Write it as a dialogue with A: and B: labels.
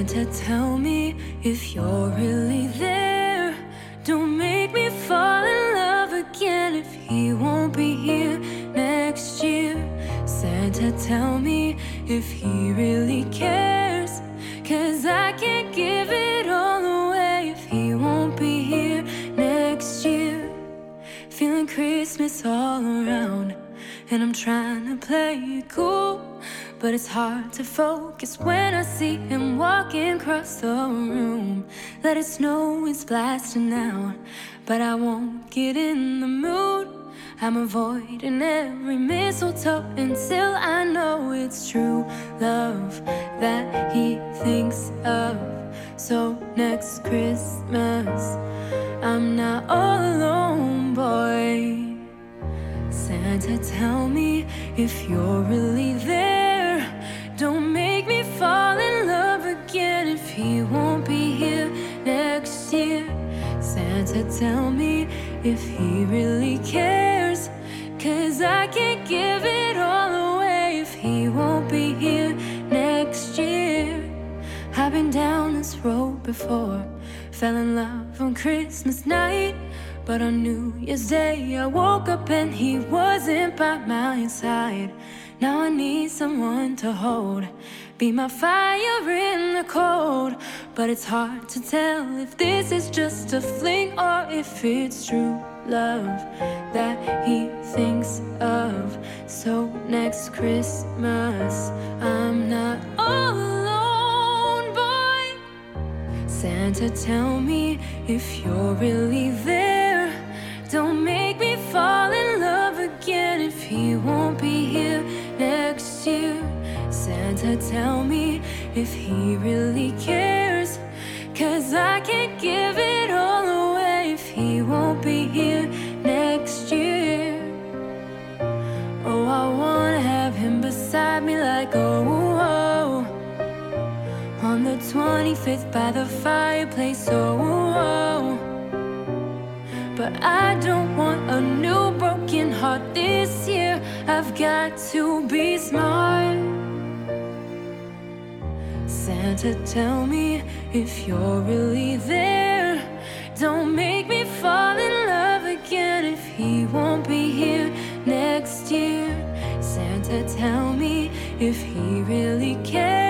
A: Santa, tell me if you're really there. Don't make me fall in love again if he won't be here next year. Santa, tell me if he really cares, 'cause I can't give it all away if he won't be here next year. Feeling Christmas all around, and I'm trying to play it cool, but it's hard to focus when I see him walking across the room. Let it snow, it's blasting out, but I won't get in the mood. I'm avoiding every mistletoe until I know it's true love that he thinks of. So next Christmas, I'm not all alone, boy. Santa, tell me if you're really there. Don't make me fall in love again if he won't be here next year. Santa, tell me if he really cares, 'cause I can't give it all away if he won't be here next year. I've been down this road before, fell in love on Christmas night, but on New Year's Day I woke up and he wasn't by my side. Now I need someone to hold, be my fire in the cold. But it's hard to tell if this is just a fling or if it's true love that he thinks of. So next Christmas, I'm not all alone, boy. Santa, tell me if you're really there. Don't make me fall in love again if he won't be here next year. Santa, tell me if he really cares, 'cause I can't give it all away if he won't be here next year. Oh, I wanna have him beside me like oh, on the 25th by the fireplace, oh. But I don't want a new broken heart this year. I've got to be smart. Santa, tell me if you're really there. Don't make me fall in love again if he won't be here next year. Santa, tell me if he really cares,